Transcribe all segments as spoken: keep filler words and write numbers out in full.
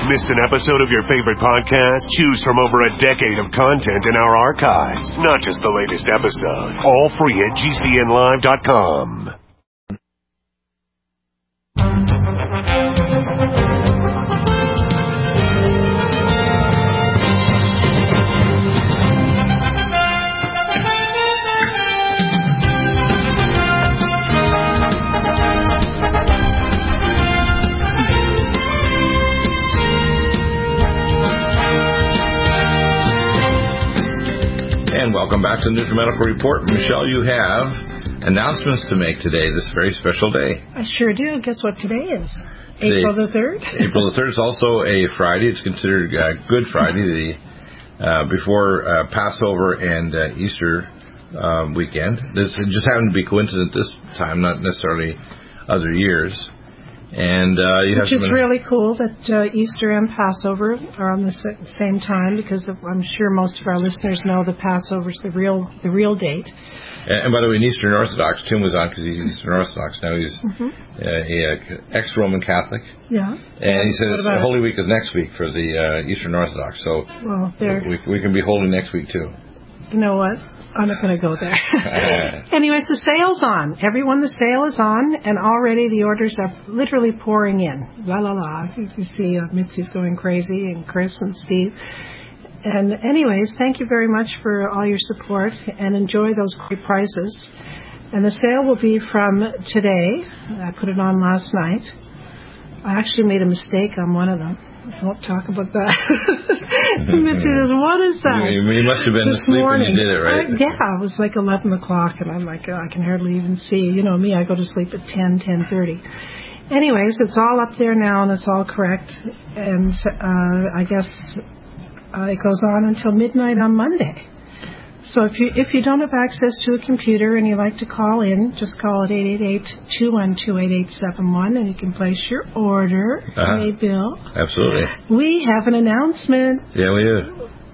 Missed an episode of your favorite podcast? Choose from over a decade of content in our archives, not just the latest episode. All free at G C N live dot com. And welcome back to the NutriMedical Report. Michelle, you have announcements to make today, this very special day. I sure do. Guess what today is? Today, April the third? April the third is also a Friday. It's considered uh, Good Friday, the uh, before uh, Passover and uh, Easter uh, weekend. This it just happened to be coincident this time, not necessarily other years. And uh, you Which have is really cool that uh, Easter and Passover are on the same time, because of, I'm sure most of our listeners know that Passover is the real the real date. And, and by the way, in Eastern Orthodox, Tim was on because he's Eastern Orthodox now. He's mm-hmm. uh, a, a ex-Roman Catholic. Yeah. And he said it's, Holy Week is next week for the uh, Eastern Orthodox. So well, there. we, we can be holy next week too. You know what? I'm not going to go there. Anyways, the sale's on. Everyone, the sale is on, and already the orders are literally pouring in. La, la, la. You see uh, Mitzi's going crazy, and Chris and Steve. And anyways, thank you very much for all your support, and enjoy those great prices. And the sale will be from today. I put it on last night. I actually made a mistake on one of them. I won't talk about that. Mitzi says, what is that? You, you must have been this asleep morning, when you did it, right? I, yeah, it was like eleven o'clock, and I'm like, oh, I can hardly even see. You know me, I go to sleep at ten, ten thirty. Anyways, it's all up there now, and it's all correct. And uh, I guess uh, it goes on until midnight on Monday. So if you if you don't have access to a computer and you like to call in, just call at eight eight eight, two one two, eight eight seven one, and you can place your order. Uh-huh. Hey, Bill. Absolutely. We have an announcement. Yeah, we do.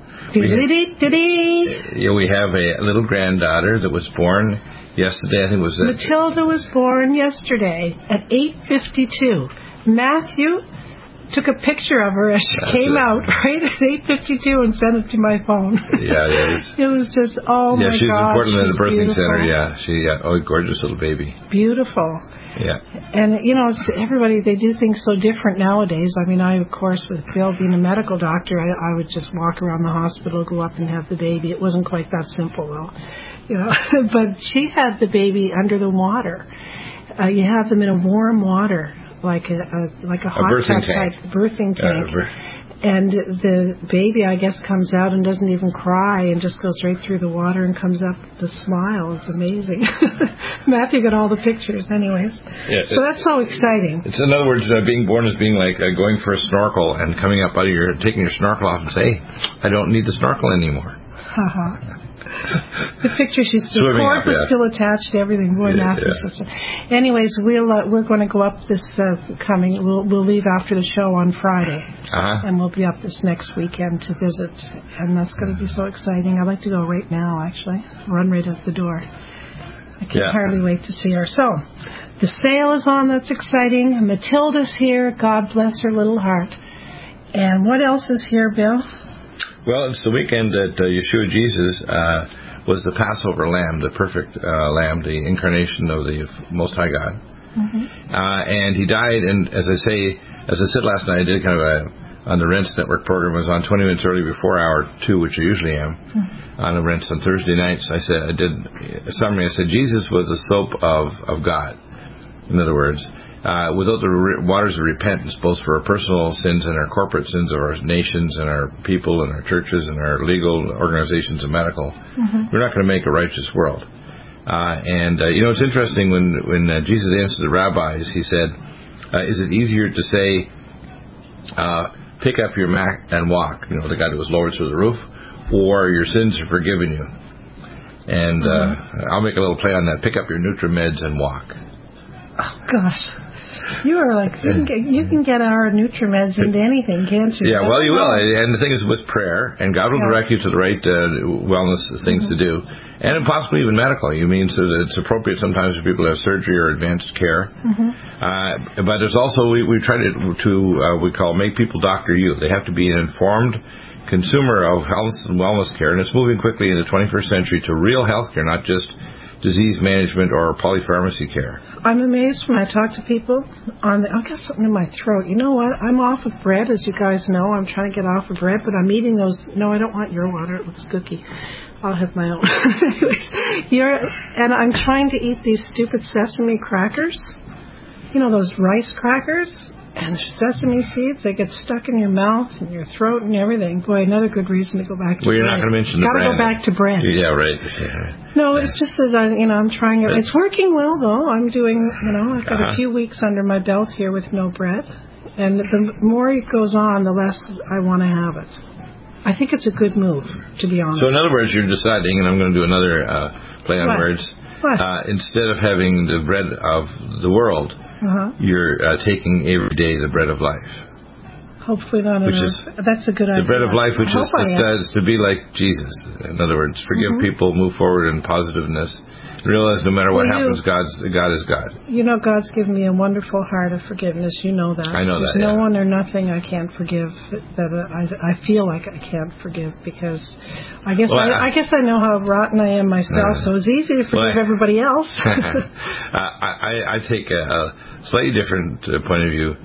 We yeah, we have a little granddaughter that was born yesterday. I think it was... A, Matilda was born yesterday at eight fifty-two. Matthew took a picture of her as she That's came it. out right at eight fifty-two and sent it to my phone. Yeah, yeah. It was just, oh yeah, my she's God. important in the birthing beautiful. center, yeah. She, uh, oh, gorgeous little baby. Beautiful. Yeah. And, you know, it's, everybody, they do things so different nowadays. I mean, I, of course, with Bill being a medical doctor, I, I would just walk around the hospital, go up and have the baby. It wasn't quite that simple, though. You know, but she had the baby under the water. Uh, you have them in a warm water. Like a, a like a hot a tub tank. type birthing tank, uh, bir- and the baby, I guess, comes out and doesn't even cry and just goes right through the water and comes up with a smile. It's amazing. Matthew got all the pictures, anyways. Yeah, so that's so exciting. It's in other words, uh, being born is being like uh, going for a snorkel and coming up out of your taking your snorkel off and say, hey, I don't need the snorkel anymore. Uh-huh. The picture, she's the cord was yeah. still attached to everything. Boy, yeah, Matthew. Yeah. Anyways, we'll uh, we're going to go up this uh, coming. We'll we'll leave after the show on Friday, uh-huh. and we'll be up this next weekend to visit, and that's going to be so exciting. I'd like to go right now. Actually, run right out the door. I can yeah. hardly wait to see her. So, the sale is on. That's exciting. Matilda's here. God bless her little heart. And what else is here, Bill? Well, it's the weekend that uh, Yeshua Jesus uh, was the Passover lamb, the perfect uh, lamb, the incarnation of the Most High God. Mm-hmm. Uh, and he died, and as I say, as I said last night, I did kind of a, on the Rents Network program, I was on twenty minutes early before hour two, which I usually am, mm-hmm. on the Rents on Thursday nights. I said, I did a summary, I said, Jesus was the soap of, of God. In other words, Uh, without the re- waters of repentance, both for our personal sins and our corporate sins of our nations and our people and our churches and our legal organizations and medical, mm-hmm. we're not going to make a righteous world. Uh, and, uh, you know, it's interesting when, when uh, Jesus answered the rabbis, he said, uh, is it easier to say, uh, pick up your mat and walk, you know, the guy that was lowered through the roof, or your sins are forgiven you? And uh, mm-hmm. I'll make a little play on that. Pick up your NutriMeds and walk. Oh, gosh. You are like, you can get, you can get our NutriMeds into anything, can't you? Yeah, well, you will. And the thing is with prayer, and God will yeah. direct you to the right uh, wellness things mm-hmm. to do, and possibly even medical. You mean so that it's appropriate sometimes for people to have surgery or advanced care. Mm-hmm. Uh, but there's also, we, we try to, to uh, we call, make people doctor you. They have to be an informed consumer of health and wellness care, and it's moving quickly in the twenty-first century to real health care, not just disease management or polypharmacy care. I'm amazed when I talk to people on the, I've got something in my throat. You know what? I'm off of bread, as you guys know. I'm trying to get off of bread, but I'm eating those. No, I don't want your water. It looks cookie. I'll have my own. Anyways, you're, and I'm trying to eat these stupid sesame crackers. You know, those rice crackers? And sesame seeds, they get stuck in your mouth and your throat and everything. Boy, another good reason to go back to well, bread. Well, you're not going to mention the Gotta brand. Got to go back to bread. Yeah, right. Yeah. No, it's just that, I, you know, I'm trying it. It's working well, though. I'm doing, you know, I've got uh-huh. a few weeks under my belt here with no bread. And the more it goes on, the less I want to have it. I think it's a good move, to be honest. So, in other words, you're deciding, and I'm going to do another uh, play on what? words. What? Uh, instead of having the bread of the world, uh-huh. you're uh, taking every day the bread of life. Hopefully not which enough. Is That's a good idea. The bread of life, which is to, to be like Jesus. In other words, forgive mm-hmm. people, move forward in positiveness, realize no matter what well, happens, you, God's God is God. You know, God's given me a wonderful heart of forgiveness. You know that. I know There's that. There's no yeah. one or nothing I can't forgive that I, I feel like I can't forgive because I guess well, I, I guess I know how rotten I am myself, uh, so it's easy to forgive well, everybody else. I, I take a, a slightly different uh, point of view.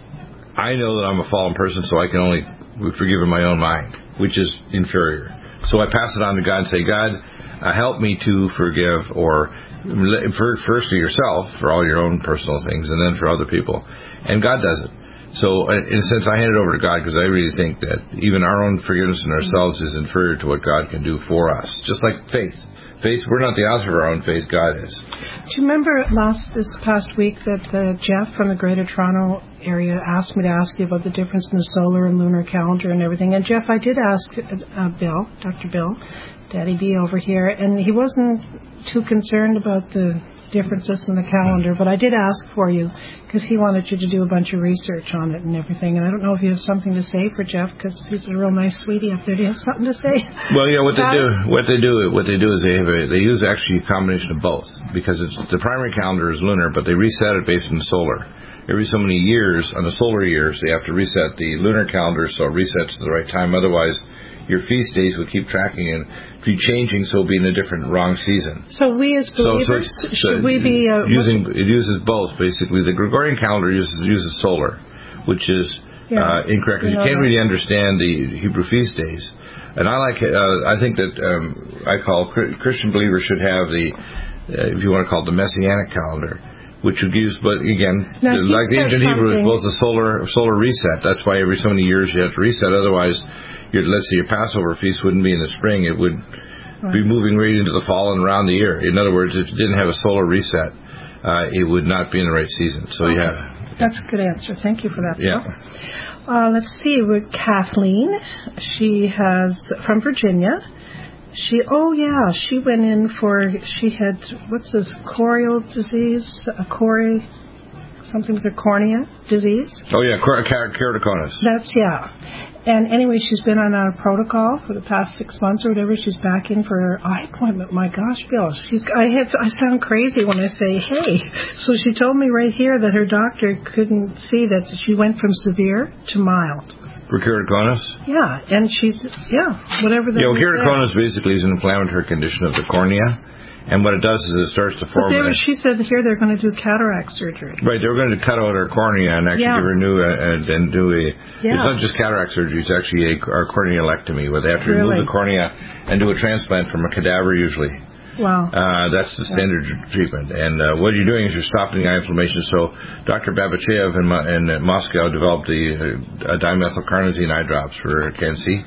I know that I'm a fallen person, so I can only forgive in my own mind, which is inferior. So I pass it on to God and say, God, uh, help me to forgive, or for, first to yourself for all your own personal things, and then for other people. And God does it. So in a sense, I hand it over to God because I really think that even our own forgiveness in ourselves is inferior to what God can do for us. Just like faith. Faith, we're not the author of our own faith, God is. Do you remember last this past week that uh, Jeff from the Greater Toronto area asked me to ask you about the difference in the solar and lunar calendar and everything? And Jeff, I did ask uh, Bill, Doctor Bill, Daddy B over here, and he wasn't too concerned about the differences in the calendar, but I did ask for you because he wanted you to do a bunch of research on it and everything. And I don't know if you have something to say for Jeff because he's a real nice sweetie up there. Do you have something to say? Well, yeah, what they do, what they do, what they do is they have a, they use actually a combination of both because it's the primary calendar is lunar, but they reset it based on solar. Every so many years on the solar years, they have to reset the lunar calendar so it resets to the right time. Otherwise, your feast days would keep tracking and be changing, so be in a different wrong season. So we as believers, so, so, should so we be uh, using? It uses both basically. The Gregorian calendar uses uses solar, which is yeah, uh, incorrect because you, know you can't that. really understand the Hebrew feast days. And I like. Uh, I think that um, I call Christian believers should have the, uh, if you want to call it the Messianic calendar, which would use, but again, now, like the ancient Hebrew, is both a solar solar reset. That's why every so many years you have to reset. Otherwise, your, let's say your Passover feast wouldn't be in the spring; it would right. be moving right into the fall and around the year. In other words, if you didn't have a solar reset, uh, it would not be in the right season. So okay. yeah, that's a good answer. Thank you for that. Yeah. Uh, let's see. With Kathleen, she has from Virginia. She, oh yeah, she went in for, she had, what's this, chorial disease, a chori, something with her cornea disease? Oh yeah, keratoconus. That's, yeah. And anyway, she's been on a protocol for the past six months or whatever. She's back in for her eye appointment. My gosh, Bill, she's, I have, I sound crazy when I say, hey. So she told me right here that her doctor couldn't see that she went from severe to mild. For keratoconus? Yeah, and she's, yeah, whatever that is. Yeah, well, keratoconus basically is an inflammatory condition of the cornea, and what it does is it starts to form... But there, she said here they're going to do cataract surgery. Right, they were going to cut out her cornea and actually yeah. give her new, uh, and, and do a... Yeah. It's not just cataract surgery, it's actually a, a cornealectomy, where they have to really? remove the cornea and do a transplant from a cadaver usually. Wow. Uh, that's the standard yeah. treatment. And uh, what you're doing is you're stopping eye inflammation. So Doctor Babachev in, in Moscow developed the uh, dimethylcarnosine eye drops for Can-C.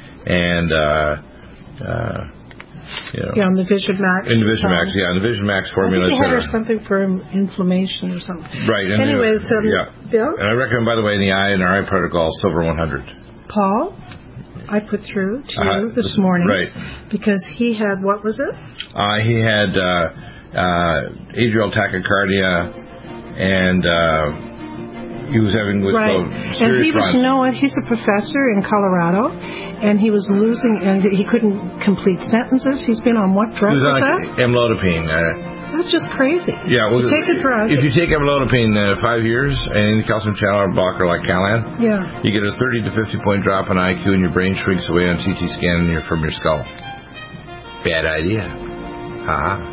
And, uh, uh, you know. Yeah, on the Vision Max. In the Vision Max, yeah, in the Vision Max formula. I think they had her something for inflammation or something. Right. And anyways, um, yeah. Bill? And I recommend, by the way, in the eye, in our eye protocol, Silver one hundred. Paul? I put through to uh, you this morning, right? Because he had, what was it? Uh, he had uh, uh, atrial tachycardia and uh, he was having what's right. called And serious he was, runs. you know what, he's a professor in Colorado, and he was losing, and he couldn't complete sentences. He's been on what drug He was was on that? like amlodipine. Uh, That's just crazy. Yeah, well, you take a drug. If you take amlodipine uh, five years and calcium channel blocker like Calan, yeah. you get a thirty to fifty point drop in I Q and your brain shrinks away on C T scan and you're from your skull. Bad idea. Ha.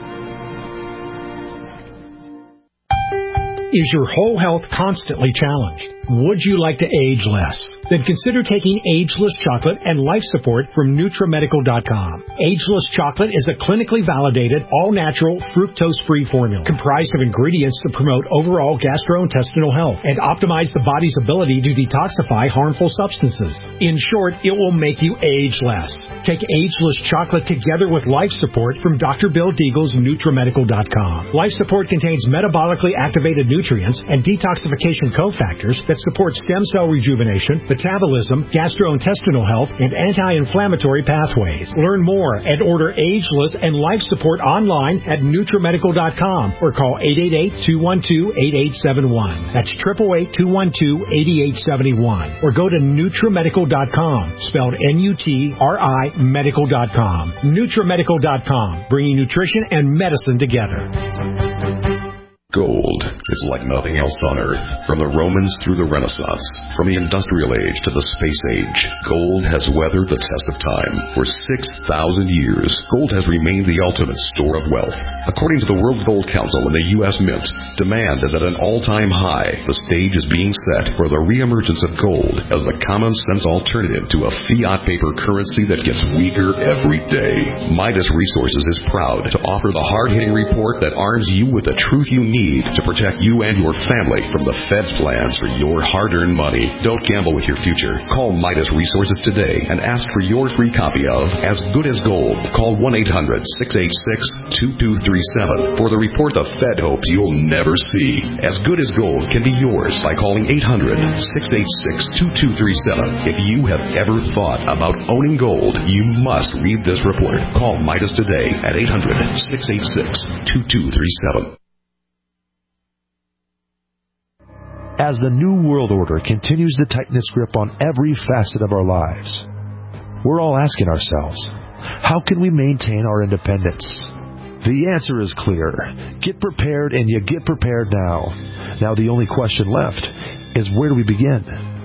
Is your whole health constantly challenged? Would you like to age less? Then consider taking Ageless Chocolate and Life Support from NutriMedical dot com. Ageless Chocolate is a clinically validated, all-natural, fructose-free formula comprised of ingredients that promote overall gastrointestinal health and optimize the body's ability to detoxify harmful substances. In short, it will make you age less. Take Ageless Chocolate together with Life Support from Doctor Bill Deagle's NutriMedical dot com. Life Support contains metabolically activated nutrients and detoxification cofactors that support stem cell rejuvenation, metabolism, gastrointestinal health, and anti-inflammatory pathways. Learn more and order Ageless and Life Support online at NutriMedical dot com or call eight eight eight, two one two, eight eight seven one. That's eight eight eight, two one two, eight eight seven one. Or go to NutriMedical dot com, spelled N U T R I Medical dot com. NutriMedical dot com, bringing nutrition and medicine together. Gold is like nothing else on Earth. From the Romans through the Renaissance, from the Industrial Age to the Space Age, gold has weathered the test of time. For six thousand years, gold has remained the ultimate store of wealth. According to the World Gold Council and the U S Mint, demand is at an all-time high. The stage is being set for the reemergence of gold as the common-sense alternative to a fiat paper currency that gets weaker every day. Midas Resources is proud to offer the hard-hitting report that arms you with the truth you need to protect you and your family from the Fed's plans for your hard-earned money. Don't gamble with your future. Call Midas Resources today and ask for your free copy of As Good as Gold. Call one eight hundred, six eight six, two two three seven for the report the Fed hopes you'll never see. As Good as Gold can be yours by calling eight hundred, six eight six, two two three seven. If you have ever thought about owning gold, you must read this report. Call Midas today at eight hundred, six eight six, two two three seven. As the New World Order continues to tighten its grip on every facet of our lives, we're all asking ourselves, how can we maintain our independence? The answer is clear. Get prepared, and you get prepared now. Now the only question left is, where do we begin?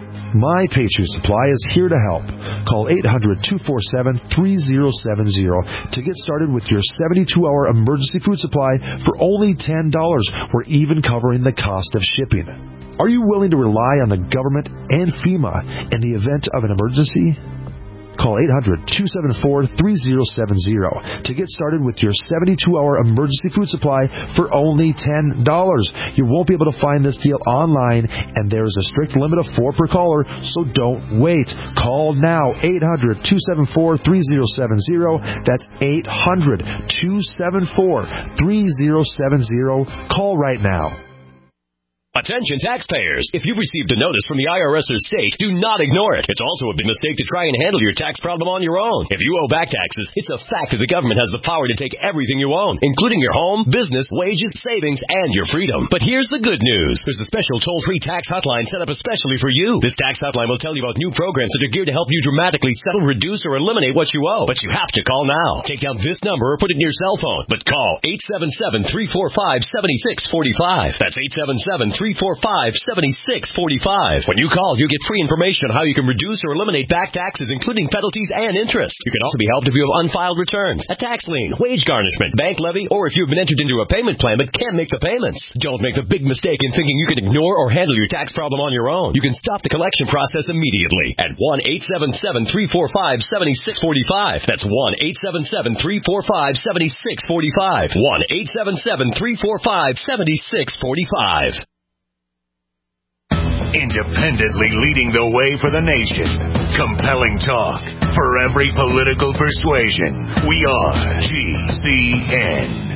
My Patriot Supply is here to help. Call eight hundred, two four seven, three zero seven zero to get started with your seventy-two hour emergency food supply for only ten dollars. We're even covering the cost of shipping. Are you willing to rely on the government and FEMA in the event of an emergency? Call eight hundred, two seven four, three zero seven zero to get started with your seventy-two hour emergency food supply for only ten dollars. You won't be able to find this deal online, and there is a strict limit of four per caller, so don't wait. Call now, eight hundred, two seven four, three zero seven zero. That's eight hundred, two seven four, three zero seven zero. Call right now. Attention taxpayers! If you've received a notice from the I R S or state, do not ignore it. It's also a big mistake to try and handle your tax problem on your own. If you owe back taxes, it's a fact that the government has the power to take everything you own, including your home, business, wages, savings, and your freedom. But here's the good news. There's a special toll-free tax hotline set up especially for you. This tax hotline will tell you about new programs that are geared to help you dramatically settle, reduce, or eliminate what you owe. But you have to call now. Take down this number or put it in your cell phone. But call eight seven seven, three four five, seven six four five. That's eight seven seven, three four five, seven six four five. When you call, you get free information on how you can reduce or eliminate back taxes, including penalties and interest. You can also be helped if you have unfiled returns, a tax lien, wage garnishment, bank levy, or if you've been entered into a payment plan but can't make the payments. Don't make the big mistake in thinking you can ignore or handle your tax problem on your own. You can stop the collection process immediately at one eight seven seven, three four five, seven six four five. That's one eight seven seven, three four five, seven six four five. one eight seven seven, three four five, seven six four five. Independently leading the way for the nation. Compelling talk for every political persuasion. We are G C N.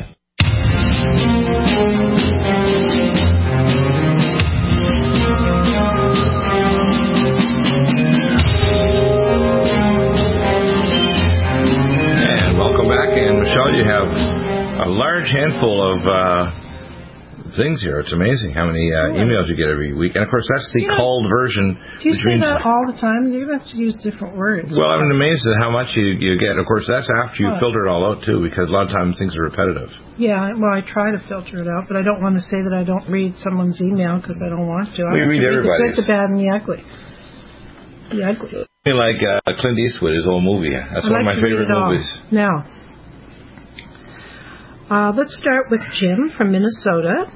And welcome back. And Michelle, you have a large handful of uh, things here. It's amazing how many uh, yeah. emails you get every week. And, of course, that's the you know, called version. Do you which say means, that all the time? You're going to have to use different words. Well, I'm amazed at how much you, you get. Of course, that's after you what? filter it all out, too, because a lot of times things are repetitive. Yeah, well, I try to filter it out, but I don't want to say that I don't read someone's email because I don't want to. I We have read to everybody's. The good, the bad, and the ugly. The ugly. Like uh, Clint Eastwood, his old movie. That's I one like of my to favorite read it all. movies. Now, uh, let's start with Jim from Minnesota.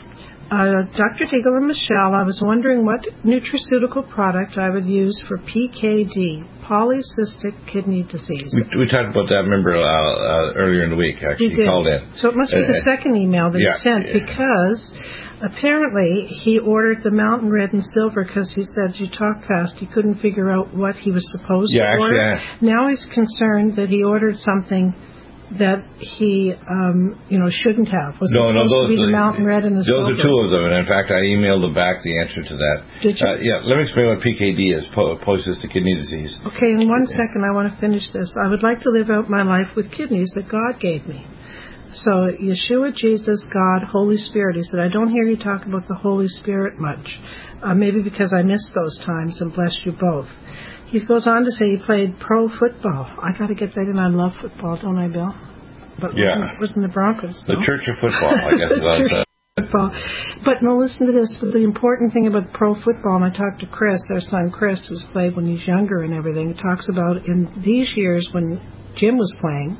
Uh, Doctor Deagle and Michelle, I was wondering what nutraceutical product I would use for P K D, polycystic kidney disease. We, we talked about that, remember, uh, uh, earlier in the week, actually. We did. He called in. So it must be Uh, the second email that yeah, he sent, yeah. because apparently he ordered the Mountain Red and Silver because he said you talk fast. He couldn't figure out what he was supposed Yeah, to actually, order. I- Now he's concerned that he ordered something that he, um, you know, shouldn't have. Was No, it no, supposed those to be the are- Mountain Red and the Those Silver? are two of them, and in fact, I emailed them back the answer to that. Did you? Uh, yeah, let me explain what P K D is, po- polycystic kidney disease. Okay, in one second, I want to finish this. I would like to live out my life with kidneys that God gave me. So, Yeshua, Jesus, God, Holy Spirit. He said, I don't hear you talk about the Holy Spirit much. Uh, maybe because I missed those times, and bless you both. He goes on to say he played pro football. I got to get that in. I love football, don't I, Bill? But Yeah. wasn't, wasn't the Broncos, The though. Church of Football, I guess is what it says. Football. But no, listen to this. But the important thing about pro football, and I talked to Chris, our son Chris, who's played when he's younger and everything, he talks about in these years when Jim was playing,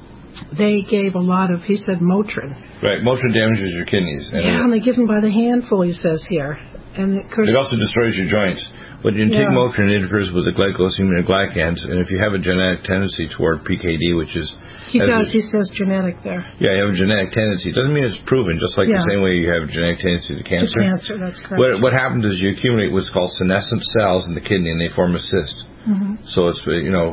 they gave a lot of, he said, Motrin. Right, Motrin damages your kidneys. And Yeah, and they give them by the handful, he says here. And of course, it also destroys your joints. When you Yeah. take Motrin, it interferes with the glycosaminoglycans, and if you have a genetic tendency toward P K D, which is... he as does, a- he says genetic there. Yeah, you have a genetic tendency. It doesn't mean it's proven, just like Yeah. the same way you have a genetic tendency to To cancer. cancer, that's correct. What, what happens is you accumulate what's called senescent cells in the kidney, and they form a cyst. Mm-hmm. So it's, you know,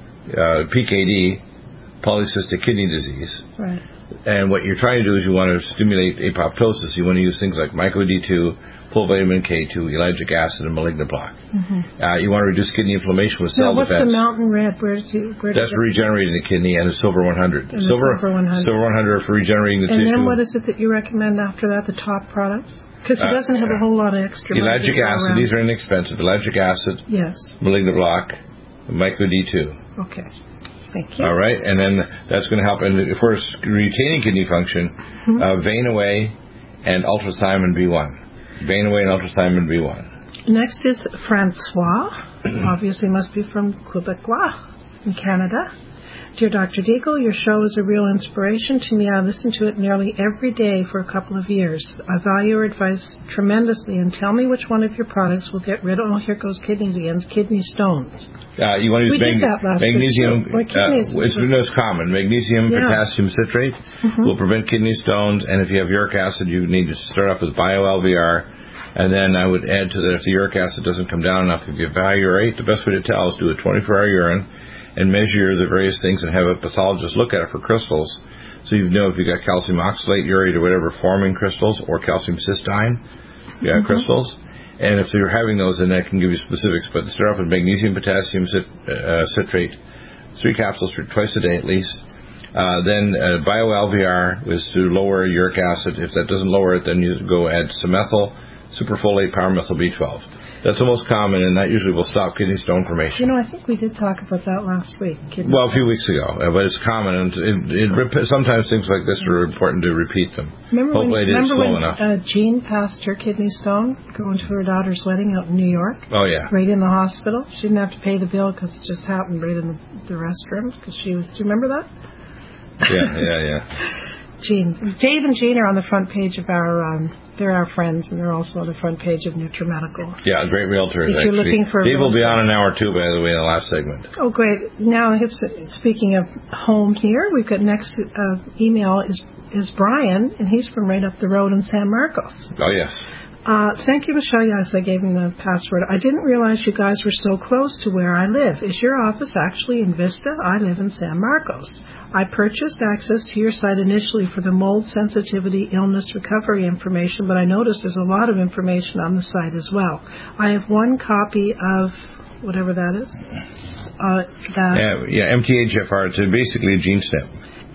uh, P K D, polycystic kidney disease. Right. And what you're trying to do is you want to stimulate apoptosis. You want to use things like myco D two, full vitamin K two, ellagic acid, and malignant block. Mm-hmm. Uh, you want to reduce kidney inflammation with Now, cell what's defense. the Mountain Red? Where does he, where does That's it- regenerating the kidney, and the silver one hundred. And the silver one hundred. Silver one hundred for regenerating the And tissue. then what is it that you recommend after that, the top products? Because he Uh, doesn't have a whole lot of extra money to Ellagic go acid. around. These are inexpensive. Ellagic acid, Yes. malignant block, myco D two. Okay. Thank you. All right, and then that's going to help. And if we're retaining kidney function, Mm-hmm. uh, Vein Away and ultrathymine B one. Vein Away and ultrathymine B one. Next is Francois. Obviously must be from Quebecois in Canada. Dear Doctor Deagle, your show is a real inspiration to me. I listen to it nearly every day for a couple of years. I value your advice tremendously, and tell me which one of your products will get rid of, oh, here goes kidneys again, kidney stones. Uh, you want to use We did mag- that last week, magnesium. too. Or kidneys. Uh, it's, it's common. Magnesium Yeah. potassium citrate Mhm. will prevent kidney stones, and if you have uric acid, you need to start off with bio-L V R. And then I would add to that, if the uric acid doesn't come down enough, if you have valuate, the best way to tell is do a twenty-four hour urine and measure the various things and have a pathologist look at it for crystals. So you know if you've got calcium oxalate, urate, or whatever forming crystals, or calcium cystine yeah, Mm-hmm. crystals. And if you're having those, then that can give you specifics. But start off with magnesium potassium cit- uh, citrate, three capsules for twice a day at least. Uh, then uh, bio-L V R is to lower uric acid. If that doesn't lower it, then you go add Symethyl, superfolate, pyromethyl B twelve. That's the most common, and that usually will stop kidney stone formation. You know, I think we did talk about that last week. Kidney Well, a few weeks ago, uh, but it's common, and it, it, it, sometimes things like this are important to repeat them. Remember Hopefully when, I did it remember slow when enough. uh, Jean passed her kidney stone going to her daughter's wedding out in New York? Oh, yeah. Right in the hospital. She didn't have to pay the bill because it just happened right in the, the restroom. Because she was. Do you remember that? Yeah, yeah, yeah. Jean, Dave and Jean are on the front page of our. Um, they're our friends, and they're also on the front page of NutriMedical. Yeah, great realtors, If you're actually. looking for a Dave will be realtor. on an hour, too, by the way, in the last segment. Oh, great! Now, it's, speaking of home here, we've got next uh, email is is Brian, and he's from right up the road in San Marcos. Oh, yes. Uh, thank you, Michelle. Yes, I gave him the password. I didn't realize you guys were so close to where I live. Is your office actually in Vista? I live in San Marcos. I purchased access to your site initially for the mold sensitivity illness recovery information, but I noticed there's a lot of information on the site as well. I have one copy of whatever that is. Uh, that Yeah, yeah, M T H F R. It's basically a gene snip.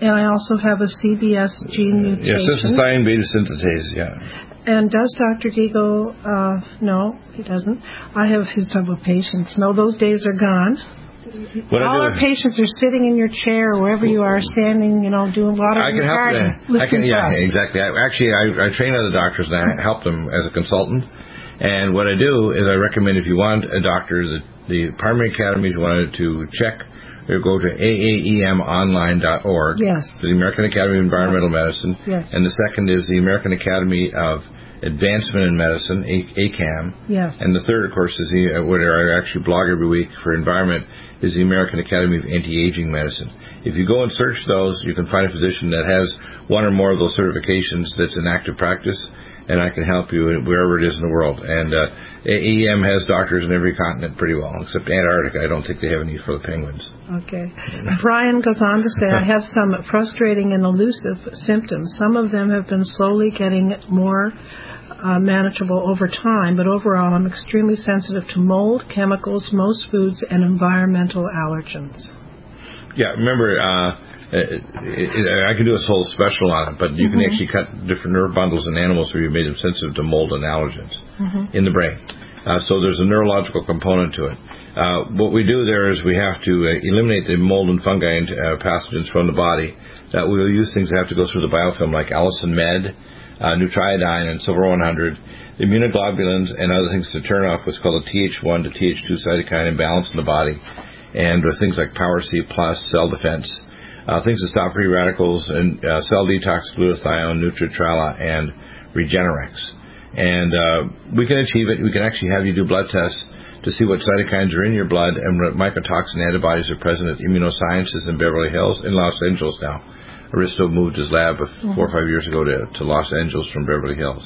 And I also have a C B S gene mutation. Yeah, cysteine beta synthetase, yeah. And does Doctor Deagle, uh, no, he doesn't. I have his double patients. No, those days are gone. What All our patients are sitting in your chair, wherever you are, standing, you know, doing watering your garden. I can, yeah, exactly. I, actually, I, I train other doctors, and I help them as a consultant. And what I do is I recommend if you want a doctor, the, the primary academies you wanted to check, you go to A A E M online dot org, yes. the American Academy of Environmental Medicine. Yes. And the second is the American Academy of Advancement in Medicine, A C A M. Yes. And the third, of course, is the, where I actually blog every week for environment, is the American Academy of Anti-Aging Medicine. If you go and search those, you can find a physician that has one or more of those certifications that's in active practice, and I can help you wherever it is in the world. And uh, A E M has doctors in every continent pretty well, except Antarctica. I don't think they have any for the penguins. Okay. Brian goes on to say, I have some frustrating and elusive symptoms. Some of them have been slowly getting more uh, manageable over time, but overall I'm extremely sensitive to mold, chemicals, most foods, and environmental allergens. Yeah, remember, uh, It, it, I can do a whole special on it, but you mm-hmm. can actually cut different nerve bundles in animals where you made them sensitive to mold and allergens mm-hmm. in the brain. Uh, so there's a neurological component to it. Uh, what we do there is we have to uh, eliminate the mold and fungi and uh, pathogens from the body. That we'll use things that have to go through the biofilm, like Allicin Med, uh, Nutriodine, and Silver one hundred, the immunoglobulins, and other things to turn off what's called a T H one to T H two cytokine imbalance in the body, and uh, things like Power C plus, cell defense. Uh, things to stop free radicals, and uh, cell detox, glutathione, Nutritrala, and Regenerex. And uh, we can achieve it. We can actually have you do blood tests to see what cytokines are in your blood and what mycotoxin antibodies are present at Immunosciences in Beverly Hills, in Los Angeles now. Aristo moved his lab mm-hmm. four or five years ago to, to Los Angeles from Beverly Hills.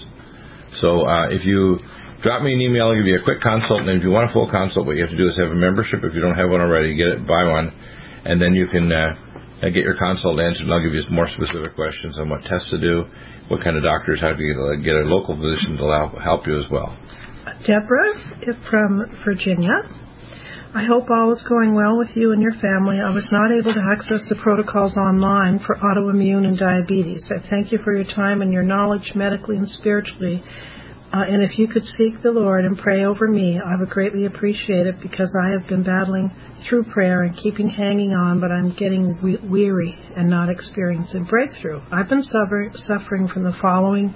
So uh, if you drop me an email, I'll give you a quick consult. And if you want a full consult, what you have to do is have a membership. If you don't have one already, get it, buy one, and then you can Uh, I get your consult answered, and I'll give you more specific questions on what tests to do, what kind of doctors, how to get a local physician to help you as well. Deborah from Virginia. I hope all is going well with you and your family. I was not able to access the protocols online for autoimmune and diabetes. I thank you for your time and your knowledge medically and spiritually. Uh, and if you could seek the Lord and pray over me, I would greatly appreciate it, because I have been battling through prayer and keeping hanging on, but I'm getting we- weary and not experiencing breakthrough. I've been suffer- suffering from the following.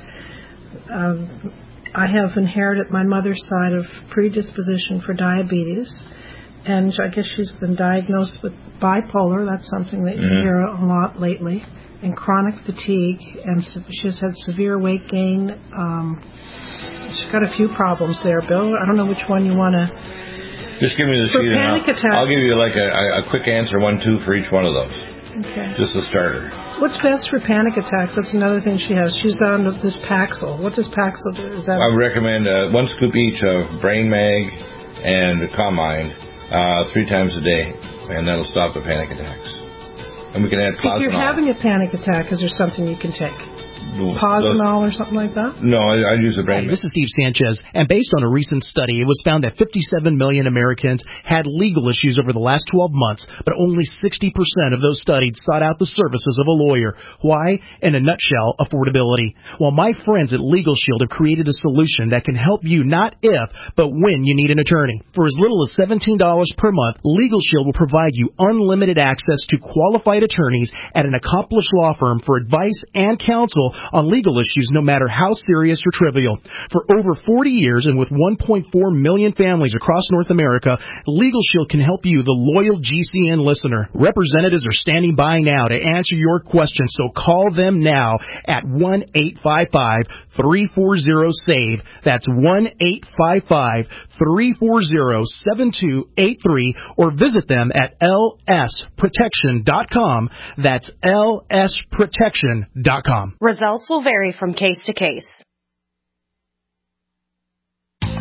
Uh, I have inherited my mother's side of predisposition for diabetes, and I guess she's been diagnosed with bipolar. That's something that you mm-hmm. hear a lot lately. And chronic fatigue, and she's had severe weight gain. Um, she's got a few problems there, Bill. I don't know which one you want to... Just give me the sheet, and I'll, I'll give you like a, a quick answer, one, two, for each one of those. Okay. Just a starter. What's best for panic attacks? That's another thing she has. She's on this Paxil. What does Paxil do? Is that... I would recommend uh, one scoop each of Brain Mag and Calm Mind uh, three times a day, and that'll stop the panic attacks. And we can add Plasmanol. If you're having a panic attack, is there something you can take? Plasmanol or something like that? No, I, I use a brain. Hey, this is Steve Sanchez, and based on a recent study, it was found that fifty-seven million Americans had legal issues over the last twelve months, but only sixty percent of those studied sought out the services of a lawyer. Why? In a nutshell, affordability. Well, my friends at Legal Shield have created a solution that can help you not if, but when you need an attorney. For as little as seventeen dollars per month, Legal Shield will provide you unlimited access to qualified attorneys at an accomplished law firm for advice and counsel on legal issues, no matter how serious or trivial. For over forty years and with one point four million families across North America, Legal Shield can help you, the loyal G C N listener. Representatives are standing by now to answer your questions, so call them now at one eight five five, three four zero, SAVE. That's one eight five five, three four zero, seven two eight three, or visit them at L S protection dot com. That's L S protection dot com. Results will vary from case to case.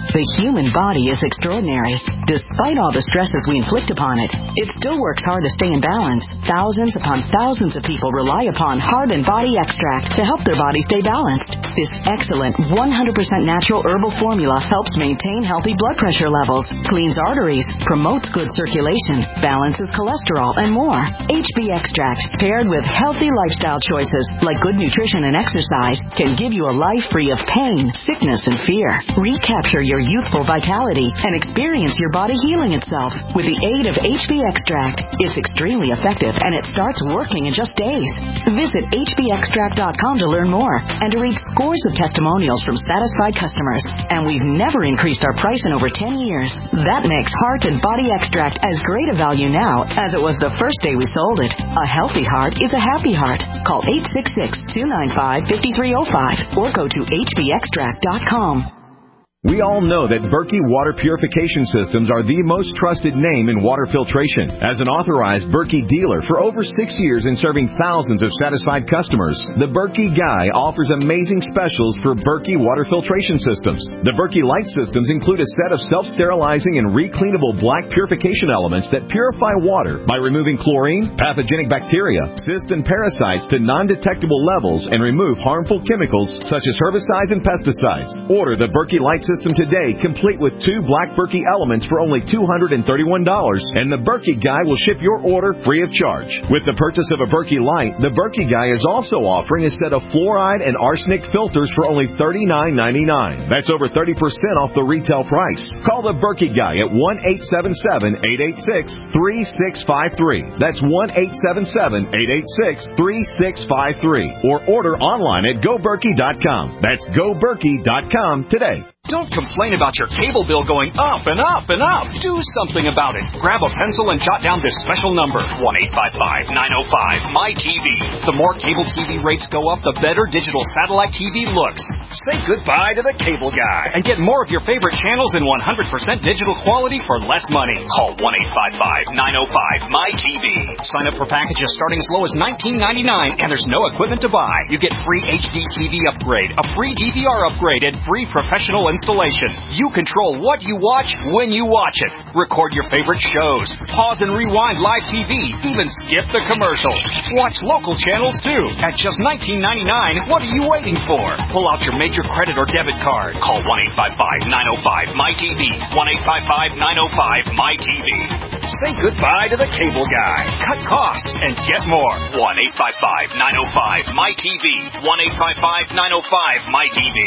The human body is extraordinary. Despite all the stresses we inflict upon it, it still works hard to stay in balance. Thousands upon thousands of people rely upon Heart and Body Extract to help their body stay balanced. This excellent one hundred percent natural herbal formula helps maintain healthy blood pressure levels, cleans arteries, promotes good circulation, balances cholesterol, and more. H B Extract, paired with healthy lifestyle choices like good nutrition and exercise, can give you a life free of pain, sickness, and fear. Recapture your youthful vitality and experience your body healing itself with the aid of H B Extract. It's extremely effective and it starts working in just days. Visit H B extract dot com to learn more and to read scores of testimonials from satisfied customers. And we've never increased our price in over ten years. That makes Heart and Body Extract as great a value now as it was the first day we sold it. A healthy heart is a happy heart. Call eight six six, two nine five, five three zero five or go to H B extract dot com. We all know that Berkey Water Purification Systems are the most trusted name in water filtration. As an authorized Berkey dealer for over six years and serving thousands of satisfied customers, the Berkey Guy offers amazing specials for Berkey Water Filtration Systems. The Berkey Light Systems include a set of self-sterilizing and recleanable black purification elements that purify water by removing chlorine, pathogenic bacteria, cysts, and parasites to non-detectable levels and remove harmful chemicals such as herbicides and pesticides. Order the Berkey Light System today, complete with two black Berkey elements for only two hundred thirty-one dollars, and the Berkey Guy will ship your order free of charge. With the purchase of a Berkey Light, the Berkey Guy is also offering a set of fluoride and arsenic filters for only thirty-nine ninety-nine. That's over thirty percent off the retail price. Call the Berkey Guy at one eight seven seven, eight eight six, three six five three. That's one eight seven seven, eight eight six, three six five three. Or order online at go berkey dot com. That's go berkey dot com today. Don't complain about your cable bill going up and up and up. Do something about it. Grab a pencil and jot down this special number, one eight five five, nine oh five, M Y T V. The more cable T V rates go up, the better digital satellite T V looks. Say goodbye to the cable guy and get more of your favorite channels in one hundred percent digital quality for less money. Call one eight five five, nine oh five, M Y T V. Sign up for packages starting as low as nineteen ninety-nine, and there's no equipment to buy. You get free H D T V upgrade, a free D V R upgrade, and free professional installation. You control what you watch when you watch it. Record your favorite shows. Pause and rewind live T V. Even skip the commercials. Watch local channels too. At just nineteen ninety-nine, what are you waiting for? Pull out your major credit or debit card. Call one eight five five, nine oh five, M Y T V. one eight five five, nine oh five, M Y T V. Say goodbye to the cable guy. Cut costs and get more. one eight five five, nine oh five, M Y T V. one eight five five, nine oh five, M Y T V.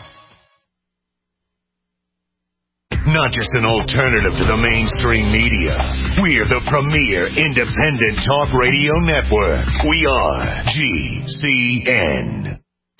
Not just an alternative to the mainstream media. We're the premier independent talk radio network. We are G C N.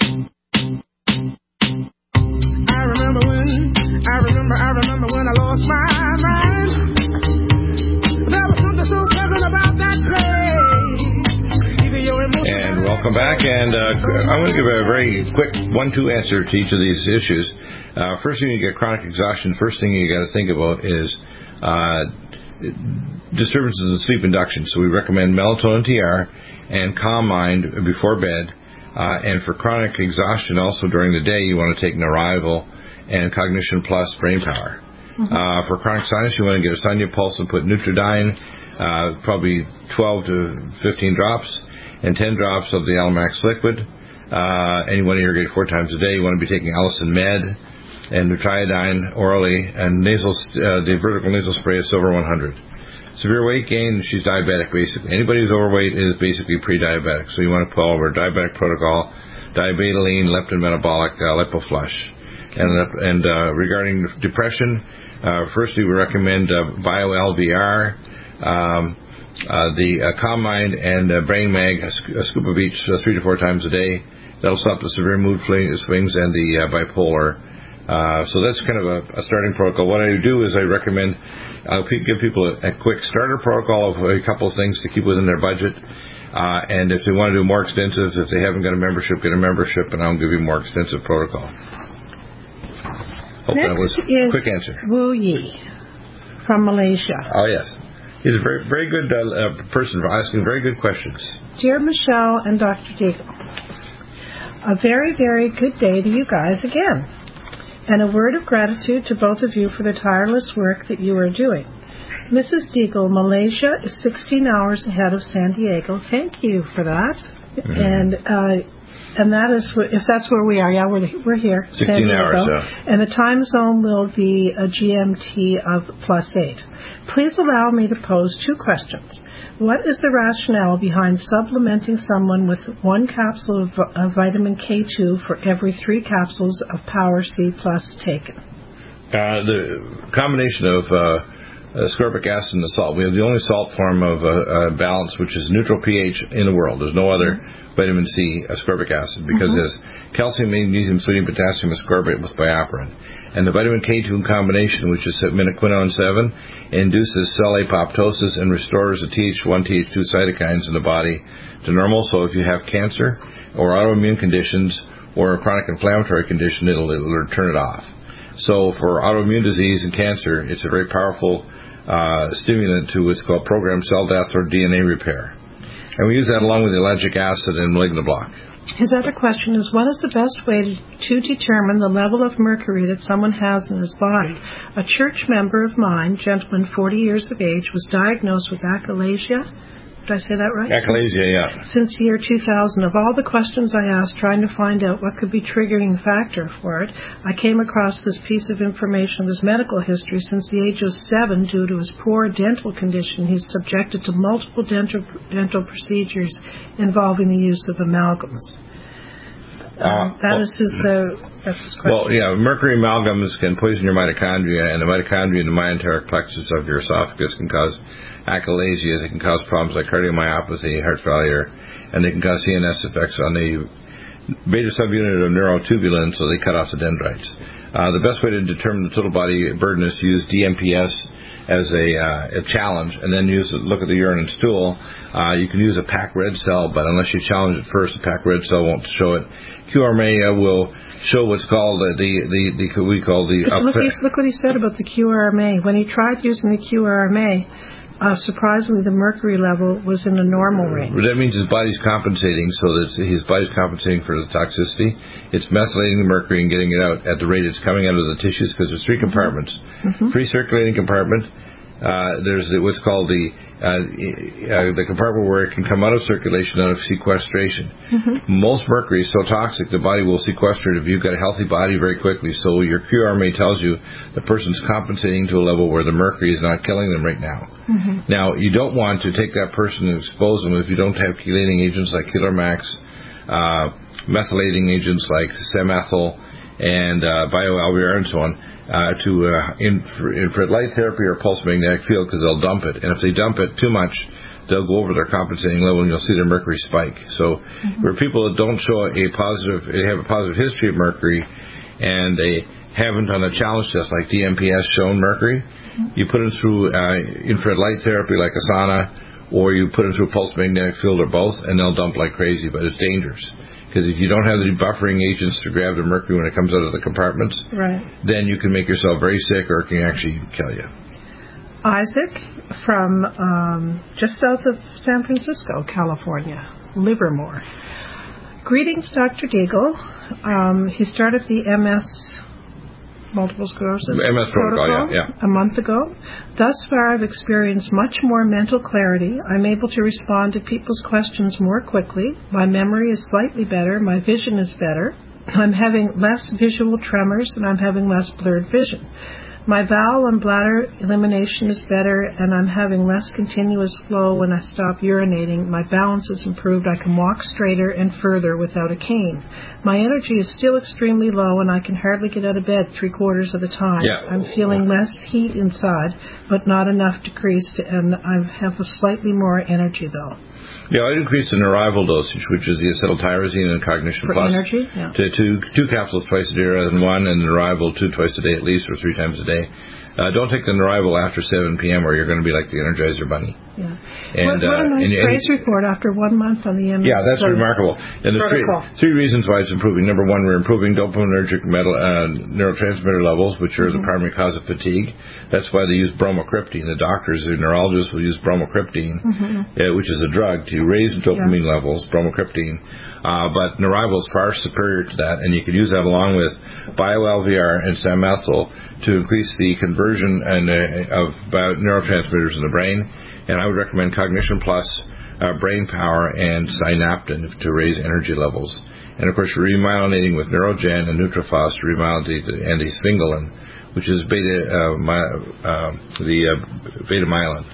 I remember when, I remember, I remember when I lost my mind. There was something so pleasant about that place. And welcome back. And uh, I want to give a very quick one-two answer to each of these issues. Uh, first, when you get chronic exhaustion, first thing you got to think about is uh, disturbances in sleep induction. So we recommend melatonin T R and Calm Mind before bed. Uh, and for chronic exhaustion, also during the day, you want to take Narival and Cognition Plus Brain Power. Mm-hmm. Uh, for chronic sinus, you want to get a Sonia Pulse and put Nutridyne, uh, probably twelve to fifteen drops, and ten drops of the Alamax liquid. Uh, and you want to irrigate four times a day. You want to be taking Allison Med and Nutriodine orally, and nasal, uh, the vertical nasal spray is Silver one hundred. Severe weight gain, she's diabetic basically. Anybody who's overweight is basically pre-diabetic. So you want to put over diabetic protocol, diabetoline, leptin metabolic, uh, lipoflush. And, and uh, regarding depression, uh, firstly we recommend uh, BioL V R, um, uh, the uh, Calm Mind and uh, Brain Mag, a, sc- a scoop of each uh, three to four times a day. That'll stop the severe mood swings and the uh, bipolar. Uh, so that's kind of a, a starting protocol. What I do is I recommend, I'll give people a, a quick starter protocol of a couple of things to keep within their budget. Uh, and if they want to do more extensive, if they haven't got a membership, get a membership, and I'll give you a more extensive protocol. Hope Next that was is a quick answer. Wu Yi from Malaysia. Oh, yes. He's a very, very good uh, uh, person for asking very good questions. Dear Michelle and Doctor Deagle, a very, very good day to you guys again. And a word of gratitude to both of you for the tireless work that you are doing. Missus Deagle, Malaysia is sixteen hours ahead of San Diego. Thank you for that. Mm-hmm. And uh, and that is, if that's where we are, yeah, we're we're here. sixteen hours, yeah. And the time zone will be a G M T of plus eight. Please allow me to pose two questions. What is the rationale behind supplementing someone with one capsule of, of vitamin K two for every three capsules of Power C Plus taken? Uh, the combination of uh, ascorbic acid and the salt. We have the only salt form of uh, uh, balance, which is neutral pH in the world. There's no other mm-hmm. vitamin C ascorbic acid because mm-hmm. there's calcium, magnesium, sodium, potassium ascorbate with bioperin. And the vitamin K two combination, which is minoquinone seven, induces cell apoptosis and restores the T H one, T H two cytokines in the body to normal. So if you have cancer or autoimmune conditions or a chronic inflammatory condition, it'll, it'll turn it off. So for autoimmune disease and cancer, it's a very powerful uh, stimulant to what's called programmed cell death or D N A repair. And we use that along with the ellagic acid and malignant block. His other question is, what is the best way to, to determine the level of mercury that someone has in his body? A church member of mine, gentleman forty years of age, was diagnosed with achalasia. Did I say that right? Achalasia, yeah. Since year two thousand. Of all the questions I asked trying to find out what could be triggering factor for it, I came across this piece of information of his medical history. Since the age of seven, due to his poor dental condition, he's subjected to multiple dental, dental procedures involving the use of amalgams. Uh, uh, that well, is his, uh, that's his question. Well, yeah, mercury amalgams can poison your mitochondria, and the mitochondria in the myenteric plexus of your esophagus can cause achalasia. They can cause problems like cardiomyopathy, heart failure, and they can cause C N S effects on the beta subunit of neurotubulin, so they cut off the dendrites. Uh, the best way to determine the total body burden is to use D M P S as a, uh, a challenge, and then use look at the urine and stool. Uh, you can use a P A C red cell, but unless you challenge it first, the P A C red cell won't show it. Q R M A uh, will show what's called uh, the, the, the, the, we call the... Uh, look, look what he said about the Q R M A. When he tried using the Q R M A, Uh, surprisingly, the mercury level was in a normal range. That means his body's compensating, so that his body's compensating for the toxicity. It's methylating the mercury and getting it out at the rate it's coming out of the tissues, because there's three compartments. Mm-hmm. Free circulating compartment. Uh, there's the, what's called the uh, uh, the compartment where it can come out of circulation, out of sequestration. Mm-hmm. Most mercury is so toxic, the body will sequester it if you've got a healthy body very quickly. So your Q R M A tells you the person's compensating to a level where the mercury is not killing them right now. Mm-hmm. Now, you don't want to take that person and expose them if you don't have chelating agents like Kelomax, uh, methylating agents like Semethyl and uh, bioalbumin and so on. Uh, to uh, infrared infra light therapy or pulse magnetic field, because they'll dump it, and if they dump it too much, they'll go over their compensating level, and you'll see their mercury spike. So, mm-hmm. for people that don't show a positive, they have a positive history of mercury, and they haven't on a challenge test like D M P S shown mercury, mm-hmm. you put them through uh, infrared light therapy like a sauna, or you put them through a pulse magnetic field or both, and they'll dump like crazy, but it's dangerous. Because if you don't have the buffering agents to grab the mercury when it comes out of the compartments, right. then you can make yourself very sick, or it can actually kill you. Isaac from um, just south of San Francisco, California, Livermore. Greetings, Doctor Deagle. Um, he started the M S multiple sclerosis M S protocol, protocol yeah, yeah. a month ago. Thus far, I've experienced much more mental clarity. I'm able to respond to people's questions more quickly. My memory is slightly better. My vision is better. I'm having less visual tremors, and I'm having less blurred vision. My bowel and bladder elimination is better, and I'm having less continuous flow when I stop urinating. My balance is improved. I can walk straighter and further without a cane. My energy is still extremely low, and I can hardly get out of bed three quarters of the time. Yeah. I'm feeling less heat inside, but not enough decrease, and I have a slightly more energy, though. Yeah, I'd increase the Neurival dosage, which is the acetyltyrosine and Cognition For Plus. energy? Yeah. To two, two capsules twice a day rather than one, and Neurival two twice a day at least, or three times a day. Uh, don't take the Narival after seven p.m. or you're going to be like the Energizer Bunny. Yeah. And, what, what a uh, nice and, praise and, report after one month on the M S. Yeah, that's remarkable. And there's three, three reasons why it's improving. Number one, we're improving dopaminergic metal, uh, neurotransmitter levels, which are mm-hmm. the primary cause of fatigue. That's why they use bromocriptine. The doctors, the neurologists will use bromocriptine, mm-hmm. uh, which is a drug to raise dopamine yeah. levels, bromocriptine. Uh, but Narival is far superior to that, and you can use that along with bio-L V R and Sammethyl to increase the conversion and, uh, of bio- neurotransmitters in the brain. And I would recommend Cognition Plus, uh, Brain Power, and Synaptin to raise energy levels. And, of course, you're remyelinating with Neurogen and Nutrifos to remyelinate the anti-sphingolin, which is beta, uh, my, uh, the uh, beta-myelin.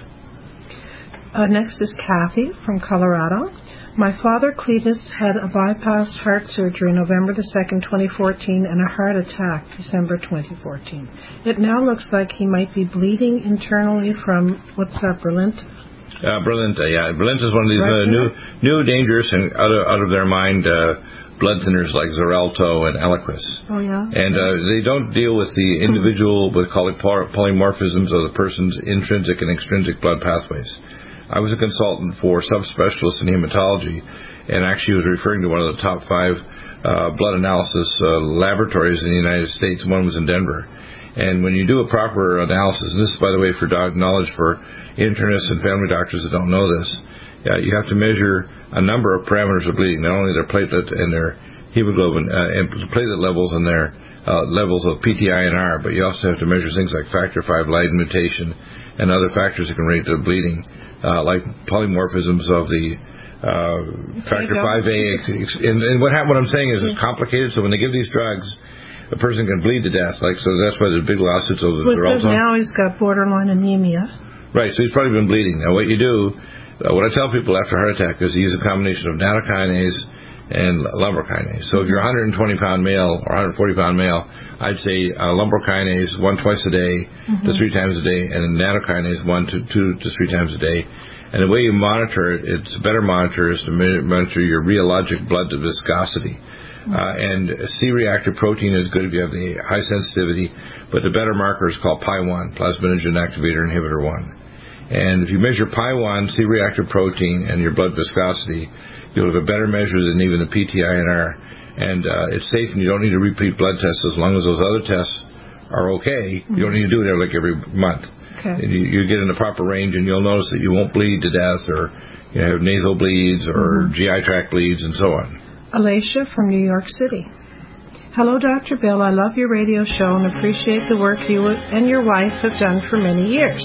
Uh, next is Kathy from Colorado. My father, Cletus, had a bypass heart surgery November the second, twenty fourteen, and a heart attack December twenty fourteen. It now looks like he might be bleeding internally from, what's that, Brilinta? Uh, Brilinta, yeah. Brilinta is one of these uh, new, new, dangerous, and out of, out of their mind uh, blood thinners like Xarelto and Eliquis. Oh, yeah? And uh, they don't deal with the individual, we call it polymorphisms of the person's intrinsic and extrinsic blood pathways. I was a consultant for subspecialists in hematology, and actually was referring to one of the top five uh, blood analysis uh, laboratories in the United States. One was in Denver. And when you do a proper analysis, and this is, by the way, for doc- knowledge for internists and family doctors that don't know this, uh, you have to measure a number of parameters of bleeding, not only their platelet and their hemoglobin, uh, and platelet levels and their uh, levels of P T I N R, but you also have to measure things like factor five Leiden mutation and other factors that can rate the bleeding. Uh, like polymorphisms of the uh, factor five A. And, and what, ha- what I'm saying is it's complicated, so when they give these drugs, a person can bleed to death. Like, so that's why there's big lawsuits over the Xarelto. Well, now he's got borderline anemia. Right, so he's probably been bleeding. Now, what you do, uh, what I tell people after a heart attack is you use a combination of nattokinase and lumbrikinase. So if you're a one hundred twenty pound male or one hundred forty pound male, I'd say uh, lumbrikinase one twice a day mm-hmm. to three times a day, and nattokinase one to two to three times a day. And the way you monitor it, it's a better monitor is to monitor your rheologic blood viscosity. Mm-hmm. Uh, and C-reactive protein is good if you have the high sensitivity, but the better marker is called P I one, plasminogen activator inhibitor one. And if you measure P I one, C-reactive protein, and your blood viscosity, you'll have a better measure than even the P T I N R. And uh, it's safe, and you don't need a repeat blood test as long as those other tests are okay. Mm-hmm. You don't need to do it every, like every month. Okay. And you, you get in the proper range, and you'll notice that you won't bleed to death, or you have nasal bleeds, or mm-hmm. G I tract bleeds, and so on. Alicia from New York City. Hello, Doctor Bill. I love your radio show and appreciate the work you and your wife have done for many years.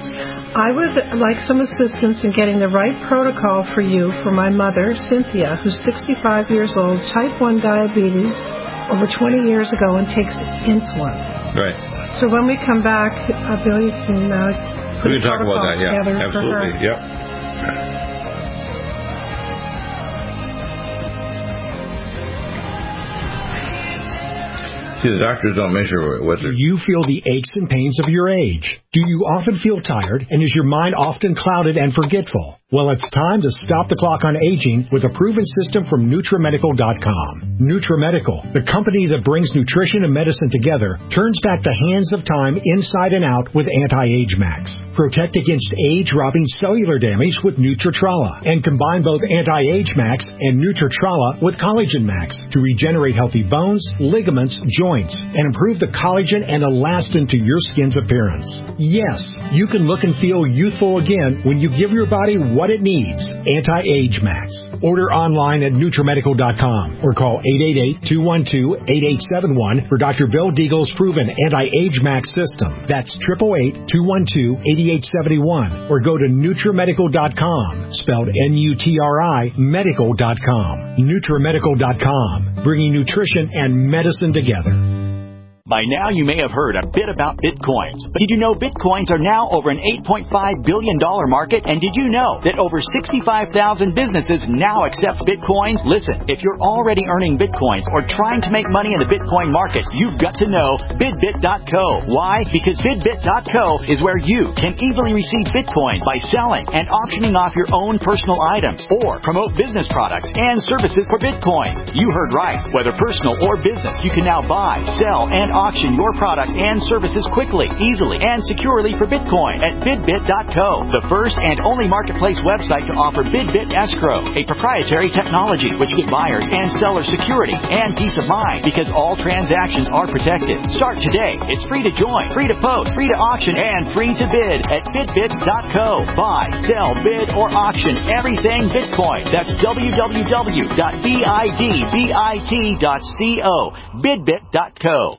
I would like some assistance in getting the right protocol for you for my mother, Cynthia, who's sixty-five years old, type one diabetes, over twenty years ago, and takes insulin. Right. So when we come back, uh, Bill, you can uh, put we can a talk about that. together Yeah, absolutely. For her. Yep. See, the doctors don't measure what Do you feel the aches and pains of your age? Do you often feel tired, and is your mind often clouded and forgetful? Well, it's time to stop the clock on aging with a proven system from NutriMedical dot com. NutriMedical, the company that brings nutrition and medicine together, turns back the hands of time inside and out with Anti-Age Max. Protect against age-robbing cellular damage with Nutritrala, and combine both Anti-Age Max and Nutritrala with Collagen Max to regenerate healthy bones, ligaments, joints, and improve the collagen and elastin to your skin's appearance. Yes, you can look and feel youthful again when you give your body what it needs. Anti-Age Max. Order online at NutriMedical dot com or call eight eight eight, two one two, eight eight seven one for Doctor Bill Deagle's proven Anti-Age Max system. That's eight eight eight, two one two, eight eight seven one or go to NutriMedical dot com, spelled N U T R I, medical dot com. NutriMedical dot com, bringing nutrition and medicine together. By now, you may have heard a bit about Bitcoins. But did you know Bitcoins are now over an eight point five billion dollars market? And did you know that over sixty-five thousand businesses now accept Bitcoins? Listen, if you're already earning Bitcoins or trying to make money in the Bitcoin market, you've got to know Bidbit dot co. Why? Because Bidbit dot co is where you can easily receive Bitcoin by selling and auctioning off your own personal items or promote business products and services for Bitcoin. You heard right. Whether personal or business, you can now buy, sell, and auction your product and services quickly, easily, and securely for Bitcoin at bidbit dot co, the first and only marketplace website to offer BidBit Escrow, a proprietary technology which gives buyers and sellers security and peace of mind because all transactions are protected. Start today. It's free to join, free to post, free to auction, and free to bid at bidbit dot co. Buy, sell, bid, or auction everything Bitcoin. That's w w w dot bidbit dot co. bidbit dot co.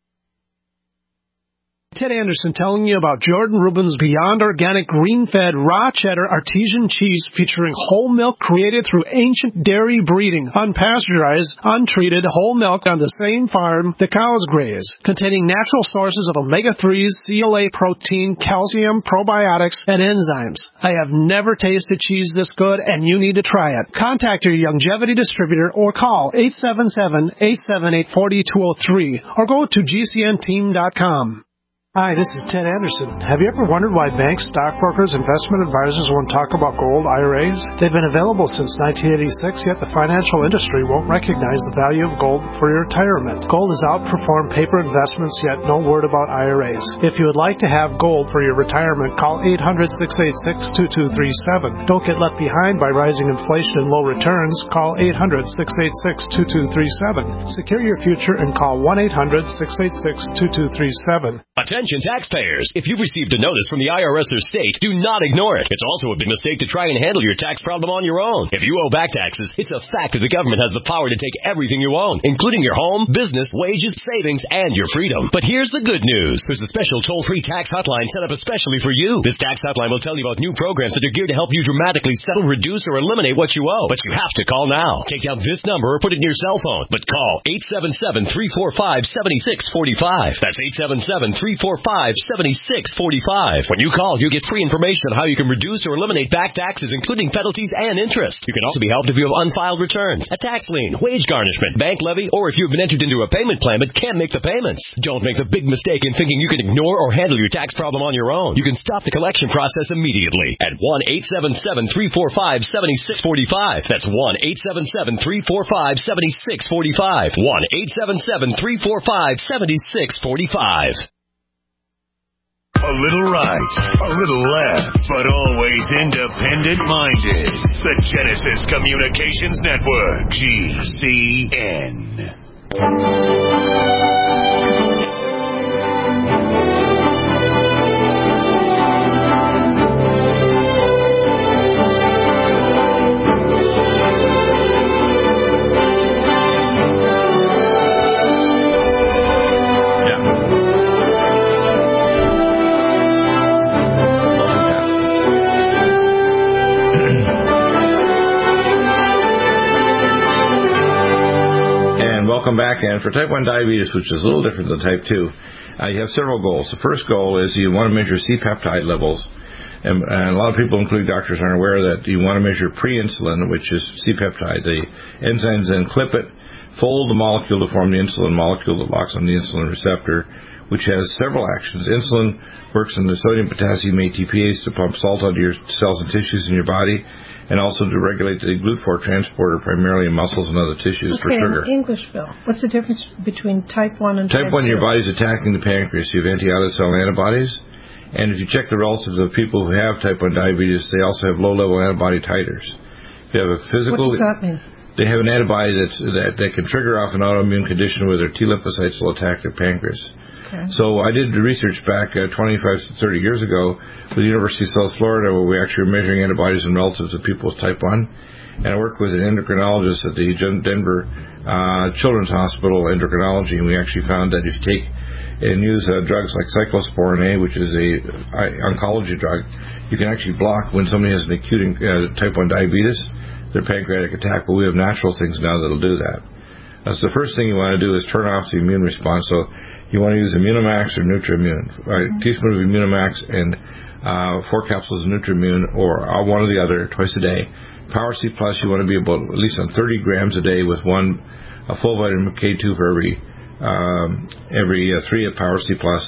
Ted Anderson telling you about Jordan Rubin's Beyond Organic Green-Fed Raw Cheddar Artesian Cheese featuring whole milk created through ancient dairy breeding, unpasteurized, untreated whole milk on the same farm the cows graze, containing natural sources of omega threes, C L A protein, calcium, probiotics, and enzymes. I have never tasted cheese this good, and you need to try it. Contact your Longevity distributor or call eight seven seven, eight seven eight, four two zero three or go to g c n team dot com. Hi, this is Ted Anderson. Have you ever wondered why banks, stockbrokers, investment advisors won't talk about gold I R As? They've been available since nineteen eighty-six, yet the financial industry won't recognize the value of gold for your retirement. Gold has outperformed paper investments, yet no word about I R As. If you would like to have gold for your retirement, call eight hundred, six eight six, two two three seven. Don't get left behind by rising inflation and low returns. Call eight hundred, six eight six, two two three seven. Secure your future and call one eight hundred, six eight six, two two three seven. Attention taxpayers. If you've received a notice from the I R S or state, do not ignore it. It's also a big mistake to try and handle your tax problem on your own. If you owe back taxes, it's a fact that the government has the power to take everything you own, including your home, business, wages, savings, and your freedom. But here's the good news. There's a special toll-free tax hotline set up especially for you. This tax hotline will tell you about new programs that are geared to help you dramatically settle, reduce, or eliminate what you owe. But you have to call now. Take down this number or put it in your cell phone. But call eight seven seven, three four five, seven six four five. That's eight seven seven, three four five, seven six four five. When you call, you get free information on how you can reduce or eliminate back taxes, including penalties and interest. You can also be helped if you have unfiled returns, a tax lien, wage garnishment, bank levy, or if you've been entered into a payment plan but can't make the payments. Don't make the big mistake in thinking you can ignore or handle your tax problem on your own. You can stop the collection process immediately at one eight seven seven, three four five, seven six four five. That's one eight seven seven, three four five, seven six four five. one eight seven seven, three four five, seven six four five. A little right, a little left, but always independent-minded. The Genesis Communications Network, G C N. Welcome back, and for type one diabetes, which is a little different than type two, uh, you have several goals. The first goal is you want to measure C-peptide levels, and, and a lot of people, including doctors, aren't aware that you want to measure pre-insulin, which is C-peptide. The enzymes then clip it, fold the molecule to form the insulin molecule that locks on the insulin receptor, which has several actions. Insulin works in the sodium, potassium, A T P ase to pump salt onto your cells and tissues in your body, and also to regulate the G L U four transporter primarily in muscles and other tissues okay, for sugar. In English, Bill, what's the difference between type one and type, type one? Type one, two? your body's attacking the pancreas. You have anti-islet cell antibodies, and if you check the relatives of people who have type one diabetes, they also have low-level antibody titers. They have a physical. What does that mean? They have an antibody that's, that that can trigger off an autoimmune condition where their T lymphocytes will attack their pancreas. Okay. So I did the research back uh, twenty-five to thirty years ago with the University of South Florida, where we actually were measuring antibodies in relatives of people with type one. And I worked with an endocrinologist at the Denver uh, Children's Hospital endocrinology, and we actually found that if you take and use uh, drugs like cyclosporin A, which is a uh, oncology drug, you can actually block when somebody has an acute uh, type one diabetes, their pancreatic attack. But we have natural things now that'll do that. Uh, so the first thing you want to do is turn off the immune response. So you want to use Immunomax or Nutrimune. Right? Mm-hmm. A teaspoon of Immunomax and uh, four capsules of Nutrimune, or uh, one or the other, twice a day. Power C Plus, you want to be about at least on thirty grams a day with one a full vitamin K two for every um, every uh, three of Power C Plus.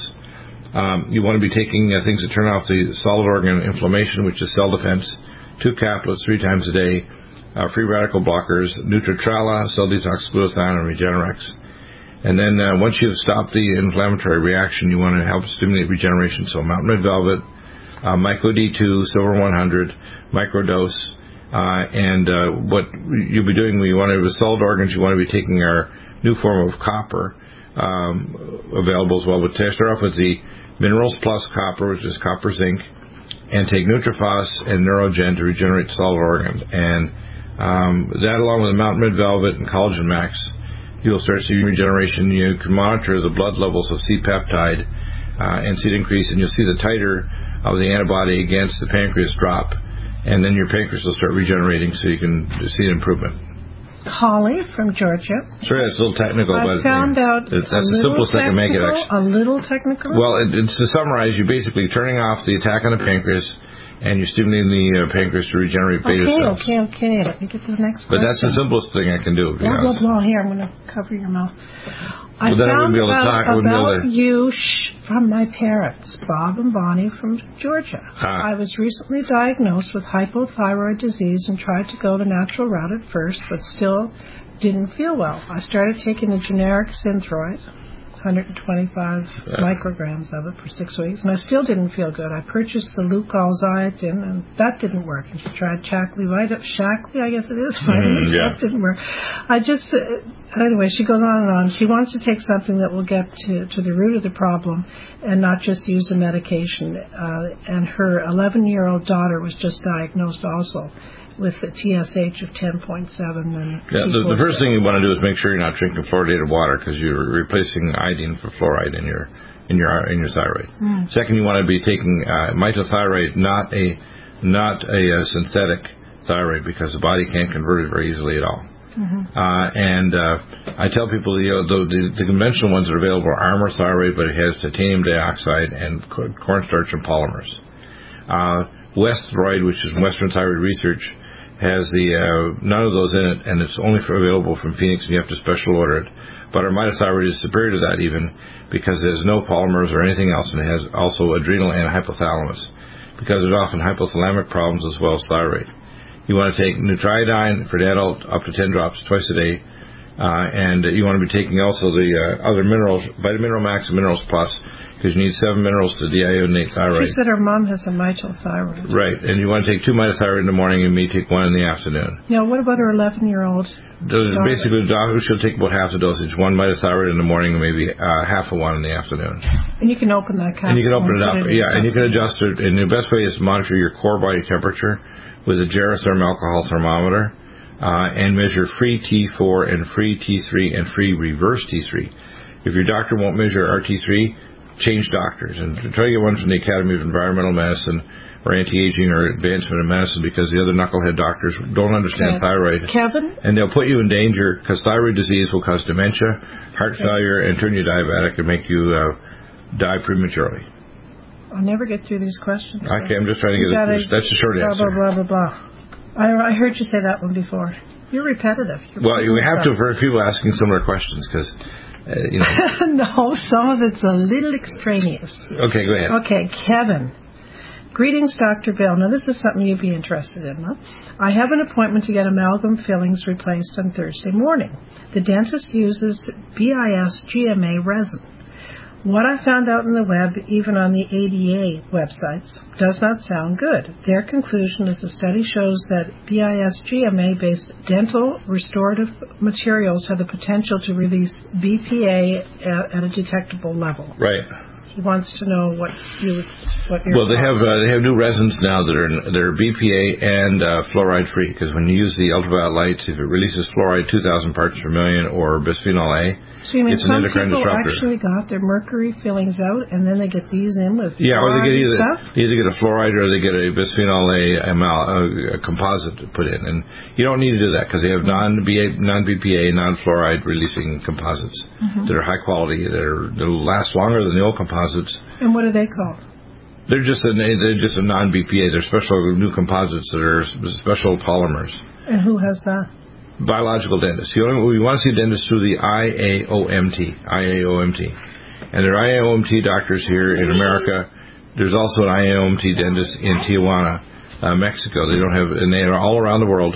Um, you want to be taking uh, things that turn off the solid organ inflammation, which is cell defense, two caplets three times a day. Uh, free radical blockers, Nutritrala, Cell Detox, Glutathione, and Regenerex. And then uh, once you've stopped the inflammatory reaction, you want to help stimulate regeneration. So Mountain Red Velvet, uh, Myco D two, Silver one hundred, Microdose, uh, and uh, what you'll be doing when you want to, with solid organs, you want to be taking our new form of copper, um, available as well. But to start off with the Minerals Plus Copper, which is copper zinc, and take Nutrifos and Neurogen to regenerate solid organs. And um, that, along with the Mountain Red Velvet and Collagen Max, you'll start seeing regeneration. You can monitor the blood levels of C-peptide uh, and see it increase, and you'll see the titer of the antibody against the pancreas drop, and then your pancreas will start regenerating, so you can see an improvement. Holly from Georgia. Sorry, it's a little technical, I but found out that's the simplest I can make it, actually. A little technical? Well, it, it's to summarize, you're basically turning off the attack on the pancreas, and you're stimulating the uh, pancreas to regenerate beta okay, cells. Okay, okay, okay. Let me get to the next But question. that's the simplest thing I can do. Blah, blah, blah. Here, I'm going to cover your mouth. I well, then I found wouldn't be able to out talk. I wouldn't about be able to... you sh- from my parents, Bob and Bonnie from Georgia. Ah. I was recently diagnosed with hypothyroid disease and tried to go the natural route at first, but still didn't feel well. I started taking a generic Synthroid, one hundred twenty-five yeah. micrograms of it for six weeks, and I still didn't feel good. I purchased the Leukozyme, and that didn't work. And she tried Shaklee, Shaklee, I guess it is, vitamins, mm, yeah. that didn't work. I just, uh, anyway, she goes on and on. She wants to take something that will get to, to the root of the problem and not just use the medication. Uh, and her eleven-year-old daughter was just diagnosed also with a T S H of ten point seven. And yeah, the, the first thing you want to do is make sure you're not drinking fluoridated water, because you're replacing iodine for fluoride in your in your in your thyroid. Mm. Second, you want to be taking uh, mitothyroid, not a not a, a synthetic thyroid, because the body can't convert it very easily at all. Mm-hmm. Uh, and uh, I tell people the, the, the, the conventional ones that are available are Armour Thyroid, but it has titanium dioxide and cornstarch and polymers. Uh, Westroid, which is Western Thyroid Research, has the uh, none of those in it, and it's only for available from Phoenix, and you have to special order it. But our mitothyroid is superior to that, even because there's no polymers or anything else, and it has also adrenal and hypothalamus, because there's often hypothalamic problems as well as thyroid. You want to take Nutriodine for an adult up to ten drops twice a day, uh, and you want to be taking also the uh, other minerals, Vitamineral Max and Minerals Plus, because you need seven minerals to deiodinate thyroid. She said her mom has a mitothyroid. Right, and you want to take two mitothyroid in the morning and maybe take one in the afternoon. Now, what about her eleven-year-old? Basically, the doctor, she'll take about half the dosage, one mitothyroid in the morning and maybe uh, half of one in the afternoon. And you can open that capsule. And you can open it up, it yeah, and you can adjust it. And the best way is to monitor your core body temperature with a Geratherm alcohol thermometer, uh, and measure free T four and free T three and free reverse T three. If your doctor won't measure R T three, change doctors, and try to get one from the Academy of Environmental Medicine or Anti-Aging or Advancement in Medicine, because the other knucklehead doctors don't understand okay. thyroid. Kevin? And they'll put you in danger, because thyroid disease will cause dementia, heart okay. failure, and turn you diabetic and make you uh, die prematurely. I'll never get through these questions. Okay, I'm just trying to get it. That's the short blah, answer. Blah, blah, blah, blah. I, I heard you say that one before. You're repetitive. You're well, we have to for people asking similar questions, because... Uh, you know. No, some of it's a little extraneous. Okay, go ahead. Okay, Kevin. Greetings, Doctor Bill. Now, this is something you'd be interested in, huh? I have an appointment to get amalgam fillings replaced on Thursday morning. The dentist uses B I S G M A resin. What I found out on the web, even on the A D A websites, does not sound good. Their conclusion is the study shows that B I S G M A-based dental restorative materials have the potential to release B P A at, at a detectable level. Right. He wants to know what you what your well they have uh, they have new resins now that are that are B P A and uh, fluoride free, because when you use the ultraviolet lights, if it releases fluoride two thousand parts per million or bisphenol A, so you mean it's an some endocrine people disruptor. Actually got their mercury fillings out and then they get these in with yeah, or they get either stuff? either get a fluoride or they get a bisphenol A amal, a, a composite put in, and you don't need to do that because they have non B P A non fluoride releasing composites mm-hmm. that are high quality, that are that will last longer than the old composites. And what are they called? They're just a they're just a non B P A. They're special new composites that are special polymers. And who has that? Biological dentists. You only, we want to see dentists through the I A O M T. I A O M T. And there are I A O M T doctors here in America. There's also an I A O M T dentist in Tijuana, uh, Mexico. They don't have, and they are all around the world.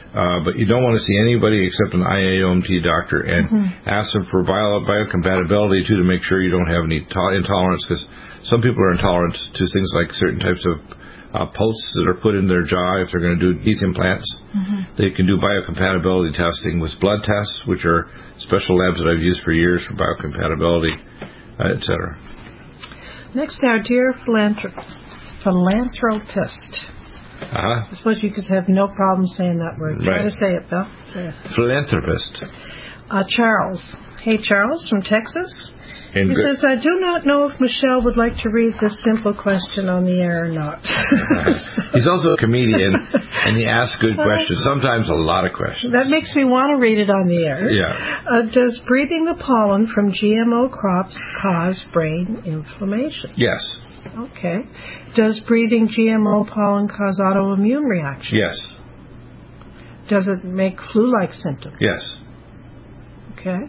Uh, but you don't want to see anybody except an I A O M T doctor and Mm-hmm. ask them for bio, biocompatibility, too, to make sure you don't have any to- intolerance, because some people are intolerant to things like certain types of uh, posts that are put in their jaw if they're going to do teeth implants. Mm-hmm. They can do biocompatibility testing with blood tests, which are special labs that I've used for years for biocompatibility, uh, et cetera. Next, our dear philanthrop- philanthropist. Uh-huh. I suppose you could have no problem saying that word. Try Right. to say it, Bill. Say it. Philanthropist. Uh, Charles. Hey, Charles from Texas. And he good- says, I do not know if Michelle would like to read this simple question on the air or not. He's also a comedian, and he asks good questions, sometimes a lot of questions. That makes me want to read it on the air. Yeah. Uh, does breathing the pollen from G M O crops cause brain inflammation? Yes. Okay. Does breathing G M O pollen cause autoimmune reactions? Yes. Does it make flu-like symptoms? Yes. Okay.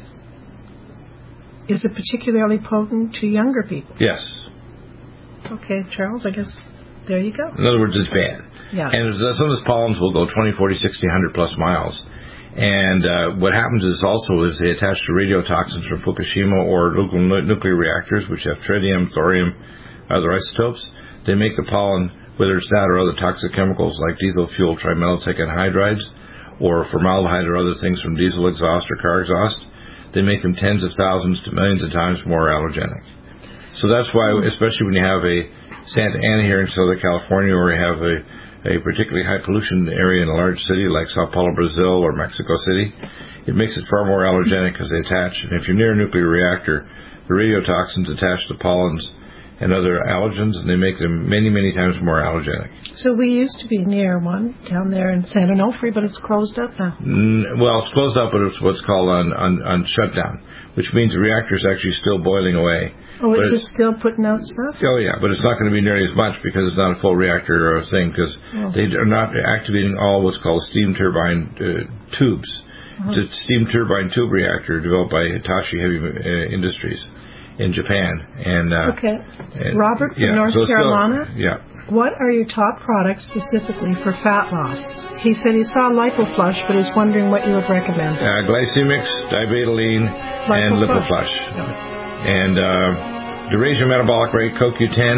Is it particularly potent to younger people? Yes. Okay, Charles, I guess there you go. In other words, it's bad. Yeah. And some of those pollens will go twenty, forty, sixty, one hundred plus miles. And uh, what happens is also is they attach to radiotoxins from Fukushima or local nuclear reactors, which have tritium, thorium, other isotopes. They make the pollen, whether it's that or other toxic chemicals like diesel fuel, trimethyl anhydrides, or formaldehyde or other things from diesel exhaust or car exhaust. They make them tens of thousands to millions of times more allergenic. So that's why, especially when you have a Santa Ana here in Southern California, or you have a, a particularly high pollution area in a large city like Sao Paulo, Brazil, or Mexico City, it makes it far more allergenic because they attach. And if you're near a nuclear reactor, the radiotoxins attach to pollens and other allergens, and they make them many, many times more allergenic. So we used to be near one down there in San Onofre, but it's closed up now. Mm, well, it's closed up, but it's what's called on, on, on shutdown, which means the reactor is actually still boiling away. Oh, But is it still putting out stuff? Oh, yeah, but it's not going to be nearly as much because it's not a full reactor or a thing, because Oh. they are not activating all what's called steam turbine uh, tubes. Uh-huh. It's a steam turbine tube reactor developed by Hitachi Heavy uh, Industries in Japan. And uh, Okay. and- Robert from yeah, North so it's still- Carolina. yeah. What are your top products specifically for fat loss? He said he saw LipoFlush, but he's wondering what you would recommend. Uh, Glycemics, Dibetaline, and LipoFlush. LipoFlush. And uh, the Raise Your Metabolic Rate, C O Q ten,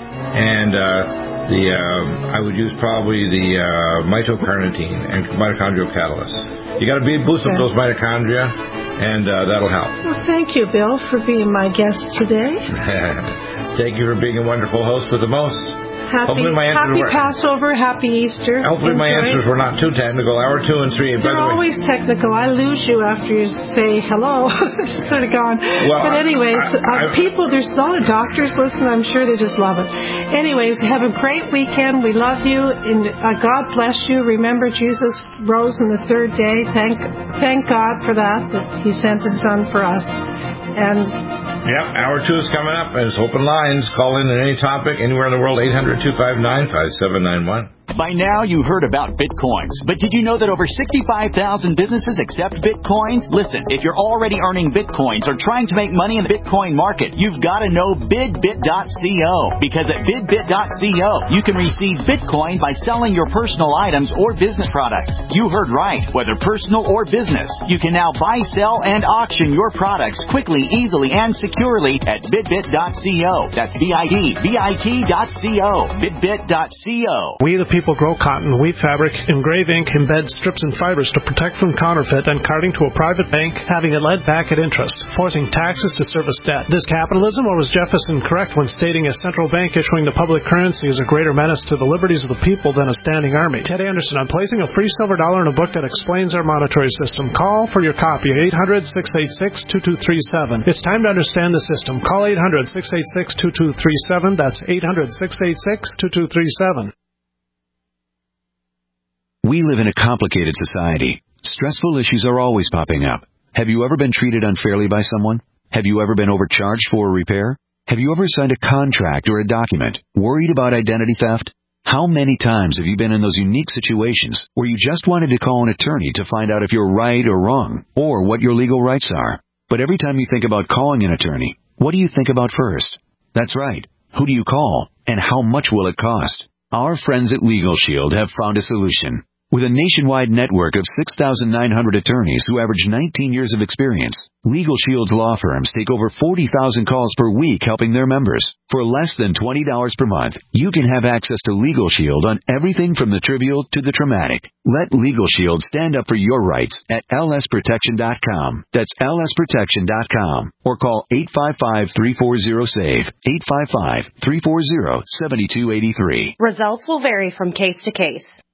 and uh, the uh, I would use probably the uh, mitocarnitine and mitochondrial catalyst. You got to be boost up Okay. those mitochondria, and uh, that'll help. Well, thank you, Bill, for being my guest today. Thank you for being a wonderful host with the most. Happy, Hopefully my answers happy were, Passover, happy Easter. hopefully my Enjoy. answers were not too technical. Hour two and three. By They're the way, always technical. I lose you after you say hello. It's sort of gone. Well, but anyways, I- I- uh, people, there's a lot of doctors listening. I'm sure they just love it. Anyways, have a great weekend. We love you. And uh, God bless you. Remember, Jesus rose on the third day. Thank, thank God for that, that he sent his son for us. And yep, hour two is coming up, and it's open lines. Call in on any topic, anywhere in the world, eight hundred, two five nine, five seven nine one. By now, you've heard about Bitcoins, but did you know that over sixty-five thousand businesses accept Bitcoins? Listen, if you're already earning Bitcoins or trying to make money in the Bitcoin market, you've got to know bidbit dot co, because at bidbit dot co, you can receive Bitcoin by selling your personal items or business products. You heard right, whether personal or business. You can now buy, sell, and auction your products quickly, easily, and securely at bidbit dot co. That's B I D B I T dot co. bidbit dot co. We the people grow cotton, weave fabric, engrave ink, embed strips and fibers to protect from counterfeit and carting to a private bank, having it led back at interest, forcing taxes to service debt. This capitalism, or was Jefferson correct when stating a central bank issuing the public currency is a greater menace to the liberties of the people than a standing army? Ted Anderson, I'm placing a free silver dollar in a book that explains our monetary system. Call for your copy, eight hundred, six eight six, two two three seven. It's time to understand the system. Call eight hundred, six eight six, two two three seven. That's eight hundred, six eight six, two two three seven. We live in a complicated society. Stressful issues are always popping up. Have you ever been treated unfairly by someone? Have you ever been overcharged for a repair? Have you ever signed a contract or a document worried about identity theft? How many times have you been in those unique situations where you just wanted to call an attorney to find out if you're right or wrong, or what your legal rights are? But every time you think about calling an attorney, what do you think about first? That's right. Who do you call, and how much will it cost? Our friends at Legal Shield have found a solution. With a nationwide network of six thousand nine hundred attorneys who average nineteen years of experience, Legal Shield's law firms take over forty thousand calls per week helping their members. For less than twenty dollars per month, you can have access to Legal Shield on everything from the trivial to the traumatic. Let Legal Shield stand up for your rights at L S protection dot com. That's L S protection dot com. Or call eight five five, three four zero, SAVE, eight five five, three four zero, seven two eight three. Results will vary from case to case.